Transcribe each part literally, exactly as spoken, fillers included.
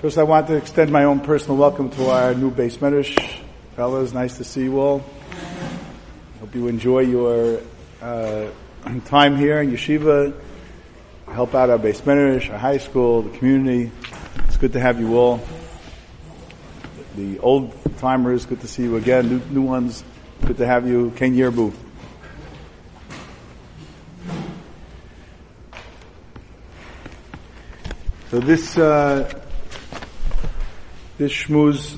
First, I want to extend my own personal welcome to our new Beis Medrash. Fellas, nice to see you all. Hope you enjoy your uh, time here in Yeshiva. Help out our Beis Medrash, our high school, the community. It's good to have you all. The old timers, good to see you again. New, new ones, good to have you. Ken Yerbu. So this uh, this shmuz,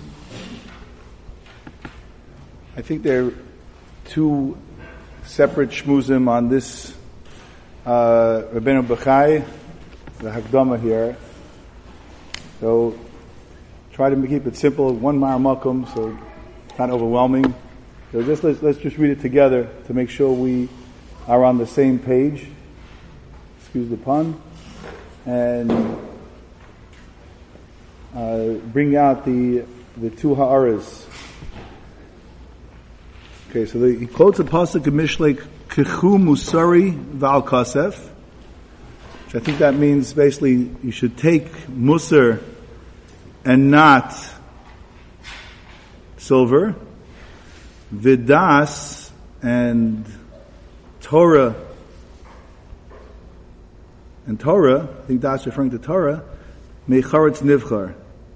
I think there are two separate shmuzim on this. Uh, Rabbeinu Bechai, the Hakdama here. So try to keep it simple, one Mar Makom, so it's not overwhelming. So just let's, let's just read it together to make sure we are on the same page. Excuse the pun. And uh, bring out the the two ha'aras. Okay, so the, he quotes a pasuk of Mishlei, Kechu Musari Val Kasef, which I think that means basically you should take Musar and not silver, Vidas and Torah, and Torah, I think that's referring to Torah, Mecharetz Nivchar,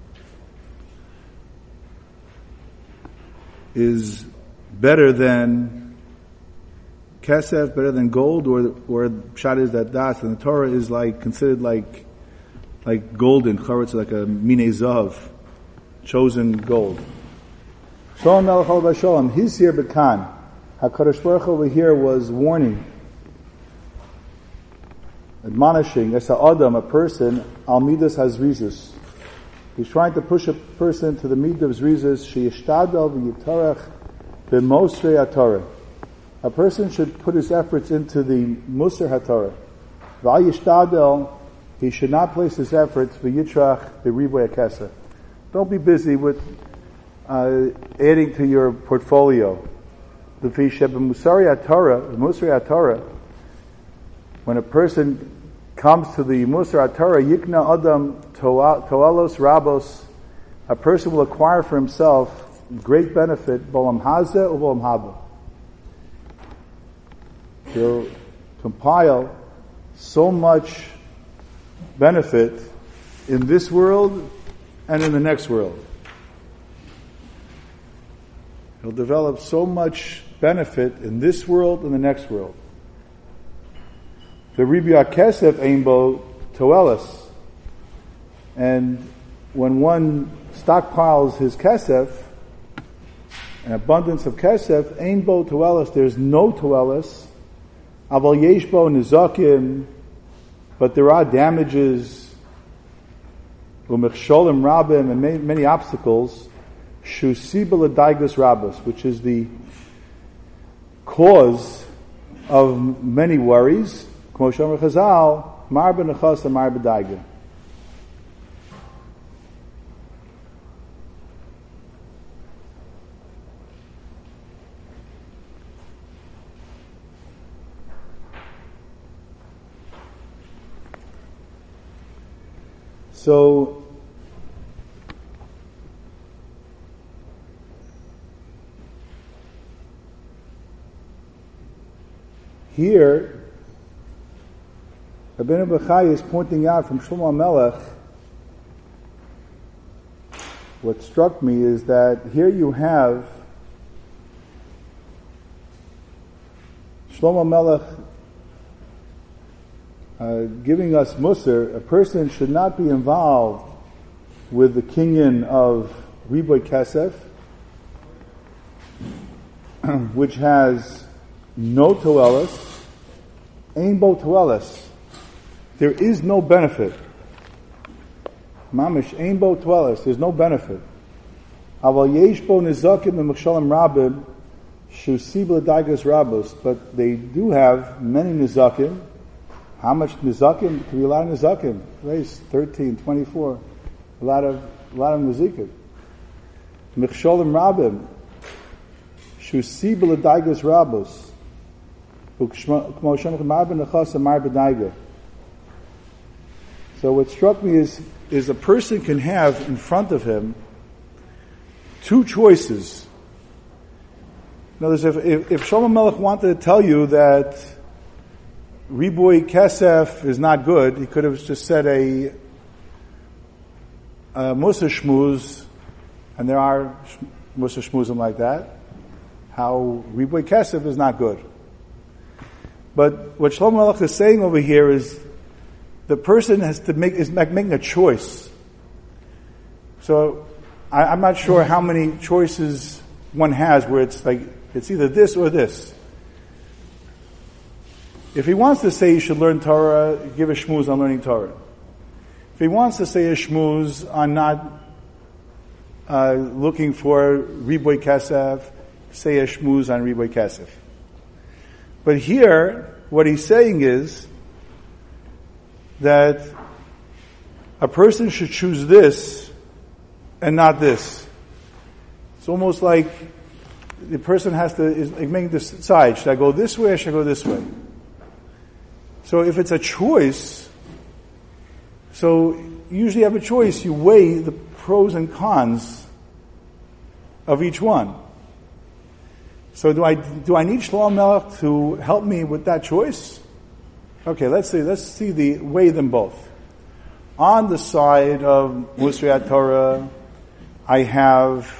is better than Kesef, better than gold, or or shot is that das, and the Torah is like considered like like golden. Charetz, like a mine zav, chosen gold. Shalom Melech Olav Shalom. He's here, Bekan. Hakadosh Baruch Hu over here was warning, admonishing as a adam, a person, al midas hazrizus. He's trying to push a person to the midah of zrizus. Sheyishtadel v'yitarach b'mosrei haTorah. A person should put his efforts into the Musar HaTorah. V'al yishtadel, he should not place his efforts v'yitrach b'riboy HaKesef. Don't be busy with uh, adding to your portfolio. The Musari HaTorah, the Musar HaTorah, when a person comes to the Musar HaTorah, Yikna Adam Toalos Rabos, a person will acquire for himself great benefit, Bolam Hazeh or Bolam Haba. He'll compile so much benefit in this world and in the next world. He'll develop so much benefit in this world and the next world. The Ribi HaKesef Einbo Toelis. And when one stockpiles his Kesef, an abundance of Kesef, Einbo Toelis, there's no Toelis. Aval Yeshbo Nizakim, but there are damages, Umechsholim Rabim, and many, many obstacles, Shusibel Adaigus Rabus, which is the cause of many worries. Kmo Shomer Chazal, Mar B'Nechas and Mar B'Daiga. So, here, Rabbeinu Bechai is pointing out from Shlomo Melech, what struck me is that here you have Shlomo Melech Uh, giving us Musar. A person should not be involved with the kinyan of Riboy Kesef, which has no Toelis, Ein Bo Toelis. There is no benefit. Mamish, Ein Bo Toelis, there's no benefit. Aval Yesh Bo Nizakim and Mechalim Rabim, Shusib L'Daigas Rabus, but they do have many Nizakim. How much nizakim? Could be a lot of nizakim. Race thirteen, twenty-four. A lot of, a lot of nizakim. Mechsholim rabim. Shusib l'daigas rabos. So what struck me is is a person can have in front of him two choices. In other words, if, if, if Shlomo Melech wanted to tell you that Riboy Kesef is not good, he could have just said a, a Musa Shmuz, and there are Musa Shmuzim like that, how Riboy Kesef is not good. But what Shlomo Melech is saying over here is the person has to make, is making a choice. So I, I'm not sure how many choices one has where it's like, it's either this or this. If he wants to say you should learn Torah, give a shmuz on learning Torah. If he wants to say a shmuz on not uh, looking for Riboy Kesef, say a shmuz on Riboy Kesef. But here, what he's saying is that a person should choose this and not this. It's almost like the person has to is making this decide, should I go this way or should I go this way? So if it's a choice, so you usually have a choice, you weigh the pros and cons of each one. So do I do I need Shlomo Melech to help me with that choice? Okay, let's see. Let's see the weigh them both. On the side of Musriat Torah, I have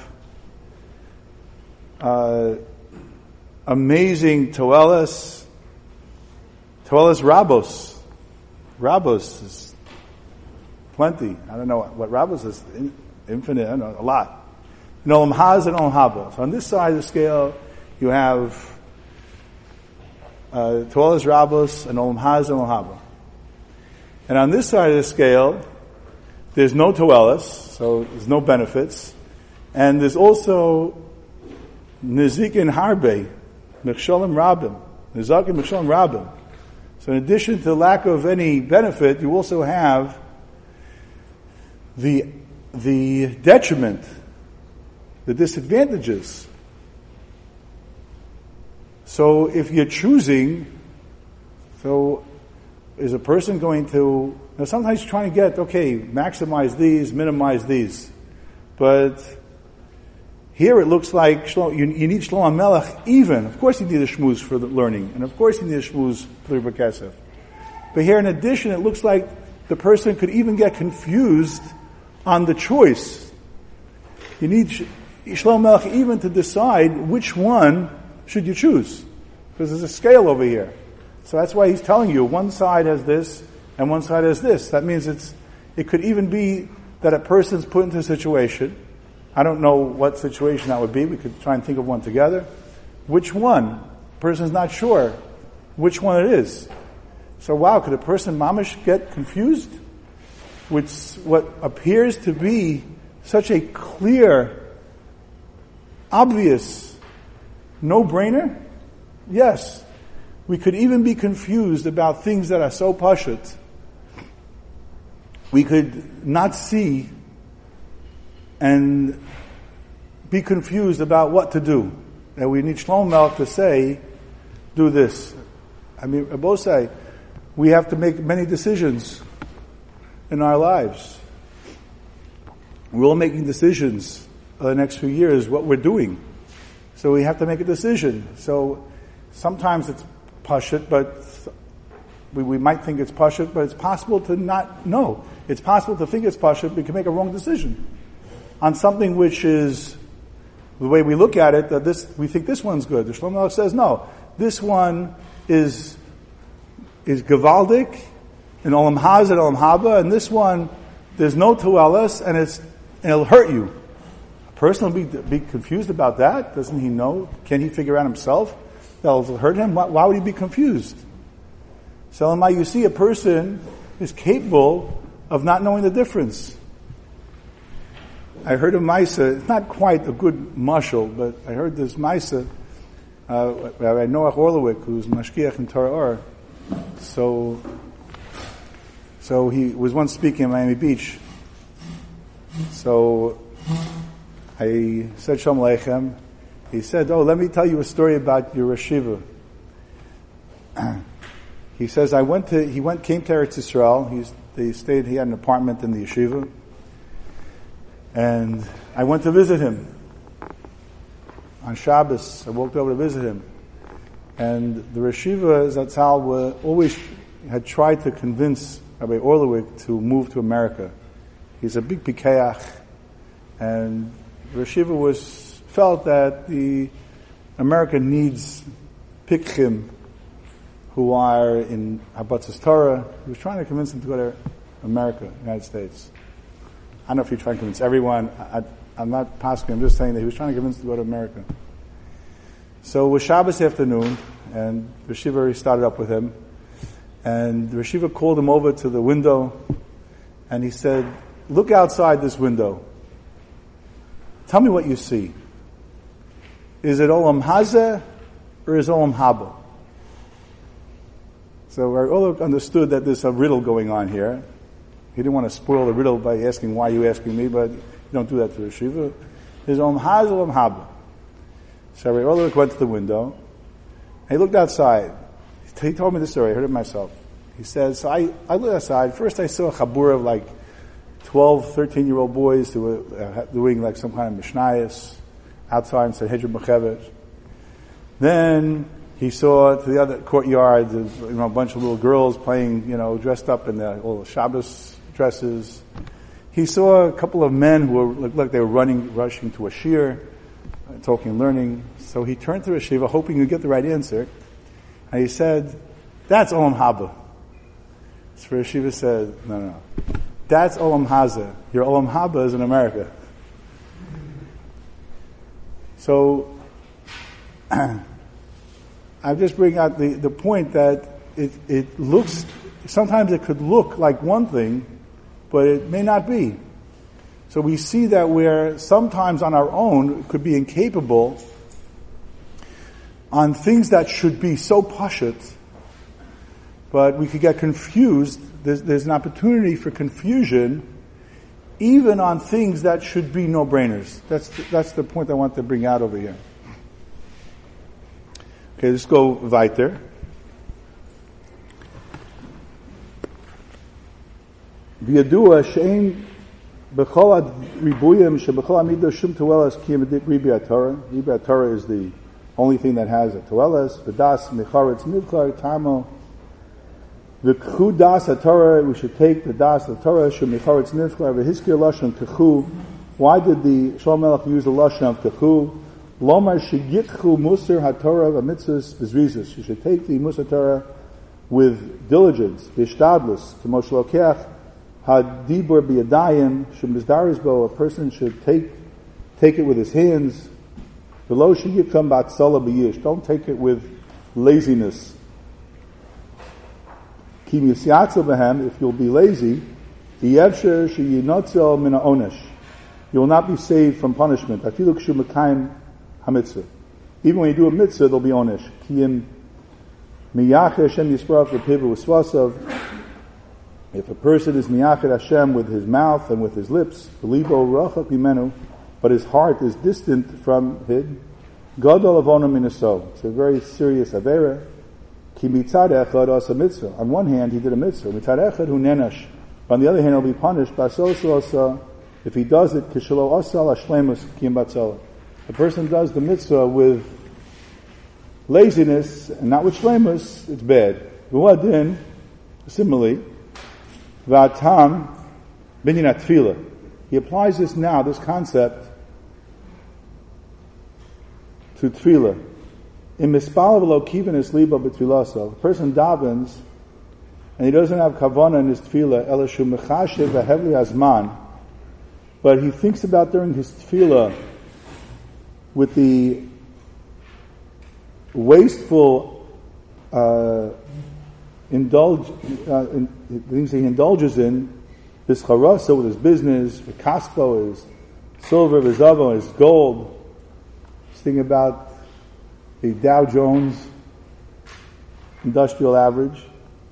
uh, amazing Toelas, Toelas Rabos. Rabos is plenty. I don't know what Rabos is. Infinite. I don't know, a lot. In Olam Haz and Olam Haba. So on this side of the scale, you have uh, Toelas Rabos and Olam Haz and Olam Haba. And on this side of the scale, there's no Toelas, so there's no benefits. And there's also Nizikin Harbe, Mechsholim Rabim, Nizakin Mechsholim Rabim. So in addition to the lack of any benefit, you also have the the detriment, the disadvantages. So if you're choosing, so is a person going to, now sometimes you're trying to get, okay, maximize these, minimize these. But here it looks like you, you need Shlomo Melech even. Of course you need a shmuz for the learning, and of course you need a shmuz for the Kesef. But here in addition, it looks like the person could even get confused on the choice. You need Shlomo Melech even to decide which one should you choose. Because there's a scale over here. So that's why he's telling you one side has this and one side has this. That means it's it could even be that a person's put into a situation. I don't know what situation that would be. We could try and think of one together. Which one? The person's not sure which one it is. So wow, could a person mamish get confused with what appears to be such a clear, obvious, no-brainer? Yes. We could even be confused about things that are so pashut. We could not see and be confused about what to do. And we need Shlomo Melech to say, do this. I mean, both say, we have to make many decisions in our lives. We're all making decisions for the next few years, what we're doing. So we have to make a decision. So sometimes it's pashut, but we, we might think it's pashut, but it's possible to not know. It's possible to think it's pashut, we can make a wrong decision on something which is, the way we look at it, that this we think this one's good. The Shlomo Melech says, no, this one is is Gavaldik, in Olam Haz and Olam Haba, and this one, there's no Toelas, and it's and it'll hurt you. A person will be, be confused about that. Doesn't he know? Can he figure out himself that'll hurt him? Why, why would he be confused? So, you see, a person is capable of not knowing the difference. I heard of Maisa. It's not quite a good mashal, but I heard this Maisa. Uh, Rabbi Noach Orlowick, who's mashkiach in Torah Or. So, so he was once speaking in Miami Beach. So I said Shalom Aleichem. He said, "Oh, let me tell you a story about your yeshiva." he says, I went to, he went, came to Eretz Yisrael. He's, they stayed, he had an apartment in the yeshiva. And I went to visit him. On Shabbos, I walked over to visit him. And the Reshiva Zatzal were always had tried to convince Rabbi Orlowik to move to America. He's a big pikeach, and Reshiva was felt that the America needs pikchim who are in Habatzis Torah. He was trying to convince them to go to America, United States. I don't know if he tried to convince everyone. I, I'm not passing. I'm just saying that he was trying to convince them to go to America. So it was Shabbos afternoon, and the Reshiva started up with him. And the Reshiva called him over to the window, and he said, look outside this window. Tell me what you see. Is it Olam Hazeh, or is it Olam Haba? So Orlowik understood that there's a riddle going on here. He didn't want to spoil the riddle by asking, why are you asking me? But you don't do that to Reshiva. Is Olam Hazeh or Olam Haba? So Rabbi Orlowik went to the window, and he looked outside. He told me the story, I heard it myself. He says, so I, I looked outside. First I saw a chabur of like twelve, thirteen-year-old boys who were uh, doing like some kind of mishnayos outside in Sanhedrin Mechevet. Then he saw to the other courtyard, there's, you know, a bunch of little girls playing, you know, dressed up in their little Shabbos dresses. He saw a couple of men who were, looked like they were running, rushing to a shir, talking and learning. So he turned to Reshiva, hoping he'd get the right answer. And he said, that's Olam Haba. So Reshiva said, no, no. That's Olam Hazeh. Your Olam Haba is in America. So, I'm just bringing out the, the point that it, it looks, sometimes it could look like one thing, but it may not be. So we see that we're sometimes on our own could be incapable on things that should be so pashut, but we could get confused. There's, there's an opportunity for confusion even on things that should be no-brainers. That's the, that's the point I want to bring out over here. Okay, let's go weiter. V'yadua she'ein b'chol ribuyim she'b'chol amidah shum toelas ki ribi HaTorah. Ribi HaTorah is the only thing that has a toelas. V'das mecharetz nivklar tamo. V'kchu das HaTorah, we should take the das of Torah, shum mecharetz nivklar. V'hiskir lashon kchu. Why did the Shlomo Melech use the lashon of kchu? Lomar shegitchu musar HaTorah v'mitzvahs b'zrizus. You should take the musar Torah with diligence, b'ishtadlus, k'mo shlokeach hadibur b'yadayim shum bizdaris bo. A person should take take it with his hands. V'lo sheyikam b'atzala b'yish. Don't take it with laziness. Ki misyatzel b'hem. If you'll be lazy, yevsher sheyinotzel min ha'onesh. You will not be saved from punishment. Afilu k'shu mekayim ha-mitzvah. Even when you do a mitzvah, there'll be onesh. Ki im miyacheh Hashem yisparach v'piv v'svasav. If a person is miyachid Hashem with his mouth and with his lips, libo rachak mimenu, but his heart is distant from him, gadol avonu minaso. It's a very serious avera. Ki mitzad echad asa mitzvah. On one hand, he did a mitzvah. Mitzad echad hu nenash. On the other hand, he'll be punished. Basosu asa. If he does it, kishalo asal ashlemus kim batzala. A person does the mitzvah with laziness and not with shlemus, it's bad. V'wadin, similarly, v'atam binyan tefillah. He applies this now, this concept, to tefillah. In mispal v'lo kivan es liba b'tefillah. A person davens, and he doesn't have kavanah in his tefillah, elashu mechashev v'hevli azman, but he thinks about during his tefillah with the wasteful uh, indulge uh, in, things he indulges in, his charasa with his business, his kaspo, his silver, his zavo, his gold. He's thinking about the Dow Jones industrial average.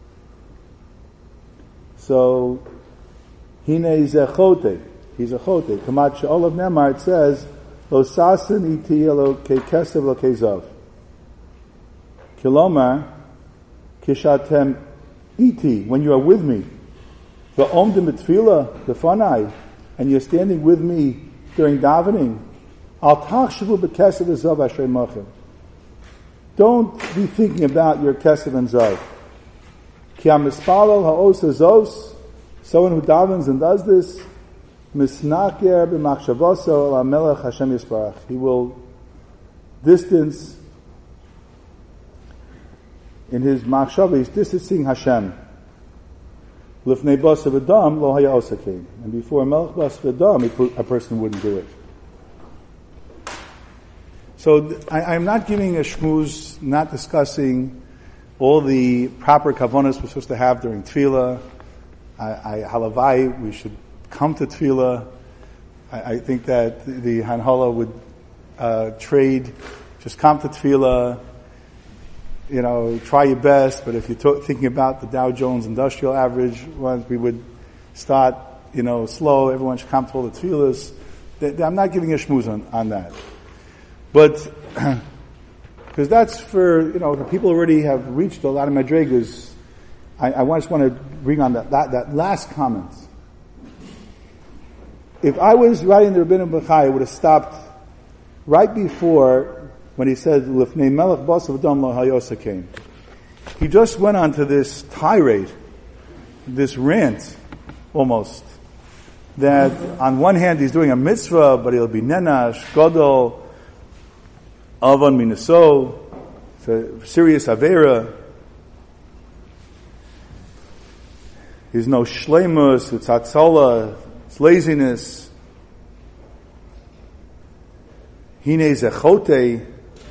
So, hine zechote. He's a chote. Kamat she'olav nemar, it says, lo sasin iti lo ke kesev lo ke zav. Kilomar, kishatem iti, when you are with me, the omdim betfila, the fanai, and you're standing with me during davening, al tachshavu b'kesav v'zav ashrei machem. Don't be thinking about your kesav and zav. Ki ha-mispalel ha'os hazos, someone who davens and does this, misnaker b'machshavaso al ha-melech Hashem Yisbarach. He will distance in his machshava, he's distancing Hashem. Lifnei basav adam lo haya osakein. And before melech basav adam, a person wouldn't do it. So I, I'm not giving a shmooze, not discussing all the proper kavanas we're supposed to have during tefillah. I, I halavai, we should come to tefillah. I, I think that the Hanhala would uh, trade, just come to tefillah, you know, try your best, but if you're to- thinking about the Dow Jones Industrial Average ones, we would start, you know, slow, everyone should come to all the tefillahs. I'm not giving a shmooze on, on that. But, because that's for, you know, the people already have reached a lot of madrigas. I, I just want to bring on that, that, that last comment. If I was writing the Rabbeinu Bechai, I would have stopped right before when he said, Lifnei melech basav adam lo hayosakein. He just went on to this tirade, this rant, almost, that on one hand he's doing a mitzvah, but he'll be nenash, godol, avon minaso, it's a serious avera. There's no shleimus, it's hatzola, it's laziness. Hine zechote.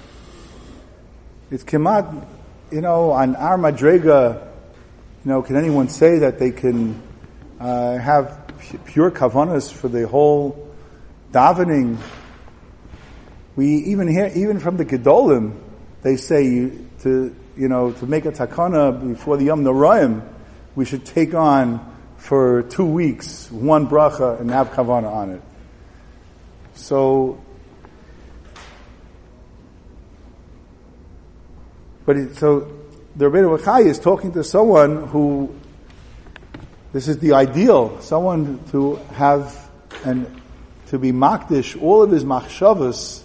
It's kemat, you know, on our madrega, you know, can anyone say that they can uh, have pure kavanas for the whole davening? We even hear, even from the Gedolim, they say you, to, you know, to make a takana before the Yom Noraim, we should take on for two weeks one bracha and have kavana on it. So, but it, so the Rebbeinu Bechai is talking to someone who, this is the ideal, someone to have and to be makdish all of his machshavas.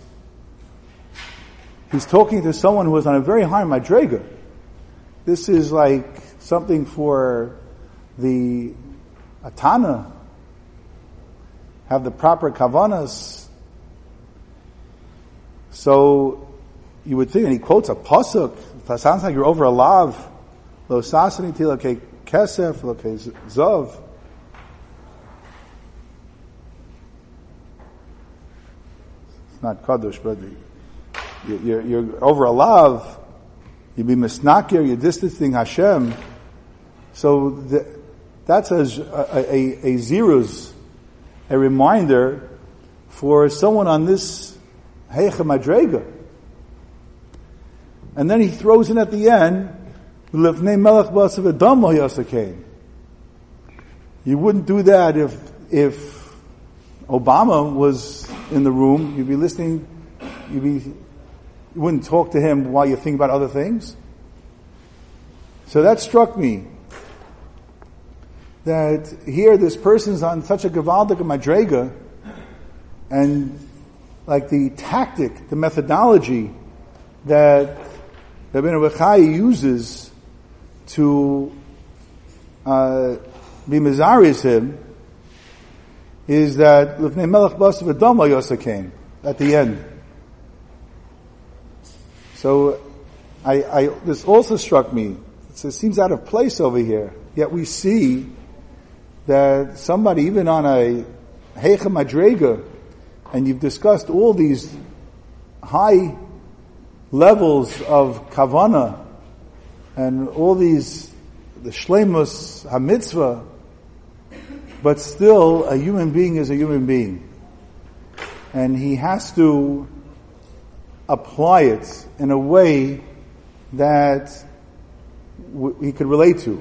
He's talking to someone who is on a very high madrega. This is like something for the Atana, have the proper kavanas. So you would think, and he quotes a pasuk. It sounds like you're over a lav. Lo sasani tilakei kesef, lo kei zav. It's not kadosh, but you're, you're over a lav. You be misnakir. You're distancing Hashem. So the, that's a, a, a, a ziruz, a reminder for someone on this heicha madrega. And then he throws in at the end, "Lifnei melech basav adam lo yasakein." You wouldn't do that if if Obama was in the room. You'd be listening. You'd be you wouldn't talk to him while you think about other things. So that struck me. That here this person's on such a gavaldik madrega, and like the tactic, the methodology that Rabbeinu Bechai uses to uh, be mezariz him is that Lifnei melech basav adam lo yasakein at the end. So I, I this also struck me. It seems out of place over here. Yet we see that somebody, even on a heicha madrega, and you've discussed all these high levels of kavana and all these, the shleimus hamitzvah, but still a human being is a human being. And he has to apply it in a way that w- he could relate to.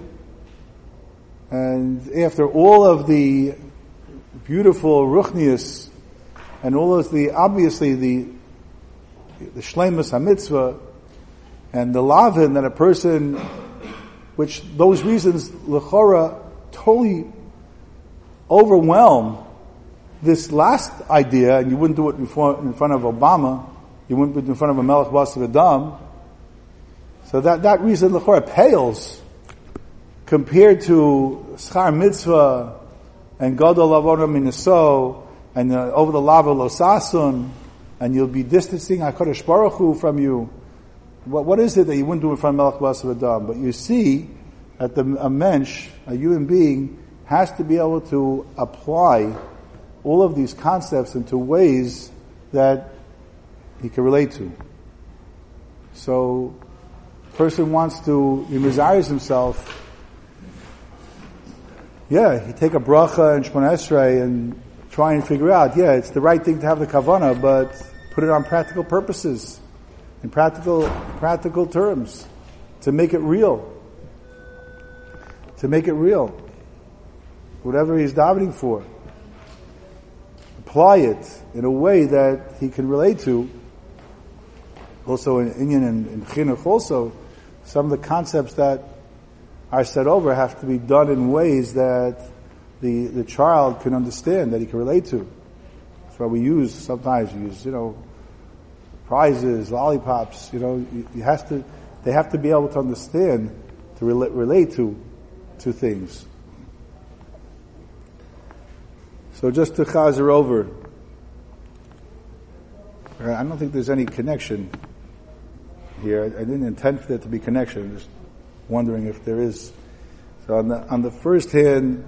And after all of the beautiful ruchnius and all of the, obviously the the shleimus hamitzvah and the lavin that a person which those reasons, l'chora, totally overwhelm this last idea, and you wouldn't do it in front, in front of Obama, you wouldn't do it in front of a Melech Basar Adam. So that, that reason, l'chora, pales compared to schar mitzvah and gadol avodah minaso and uh, over the lava losasun, and you'll be distancing HaKadosh Baruch Hu from you. What, what is it that you wouldn't do in front of Melech Basar Adam? But you see that the, a mensch, a human being, has to be able to apply all of these concepts into ways that he can relate to. So, person wants to, he desires himself. Yeah, you take a bracha and Shemona Esrei and try and figure out, yeah, it's the right thing to have the kavanah, but put it on practical purposes, in practical, practical terms, to make it real. To make it real. Whatever he's davening for. Apply it in a way that he can relate to. Also in Inyan and in Chinuch also, some of the concepts that are said over have to be done in ways that the the child can understand, that he can relate to. That's why we use, sometimes we use, you know, prizes, lollipops, you know, you, you have to, they have to be able to understand, to relate, relate to, to things. So just to chazer over, I don't think there's any connection here. I didn't intend for there to be connection. I'm just wondering if there is. So on the on the first hand,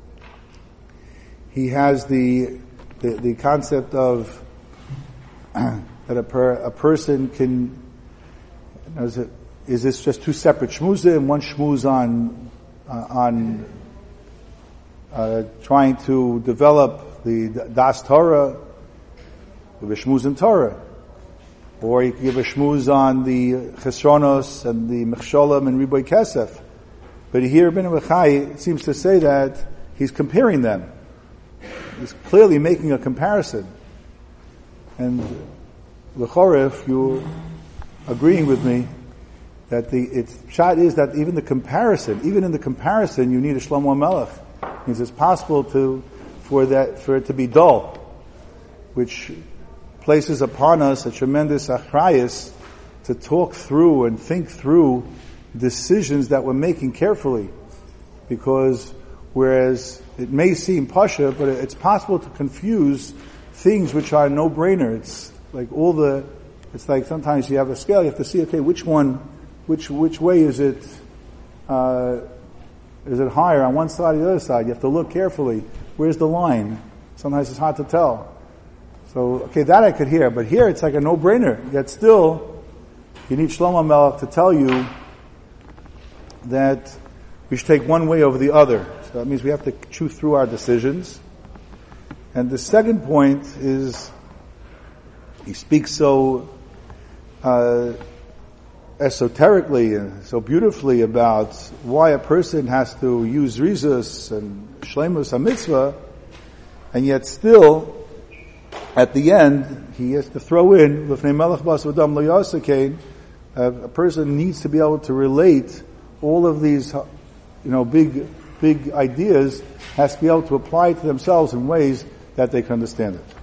he has the the, the concept of that a per, a person can. You know, is, it, is this just two separate shmuzim and one shmuz on uh, on uh, trying to develop the Das Torah, give a shmuz in Torah, or you can give a shmuz on the chesronos and the mechsholim and riboy kesef. But here, Ibn Bechai seems to say that he's comparing them. He's clearly making a comparison. And l'chorah, if you're agreeing with me, that the it's shot is that even the comparison, even in the comparison, you need a Shlomo Melech. It means it's possible to for that for it to be dull, which places upon us a tremendous achrayus to talk through and think through decisions that we're making carefully, because whereas it may seem pasha, but it's possible to confuse things which are no-brainer. It's like all the, it's like sometimes you have a scale, you have to see, okay, which one, which which way is it, uh, is it higher on one side or the other side? You have to look carefully. Where's the line? Sometimes it's hard to tell. So, okay, that I could hear, but here it's like a no-brainer. Yet still, you need Shlomo Melech to tell you that we should take one way over the other. So that means we have to chew through our decisions. And the second point is, he speaks so uh, esoterically and so beautifully about why a person has to use rizus and shleimus ha-mitzvah, and yet still, at the end, he has to throw in, L'fnei Melech Basar Adam Lo Yasakein, a person needs to be able to relate all of these, you know, big, big ideas, has to be able to apply it to themselves in ways that they can understand it.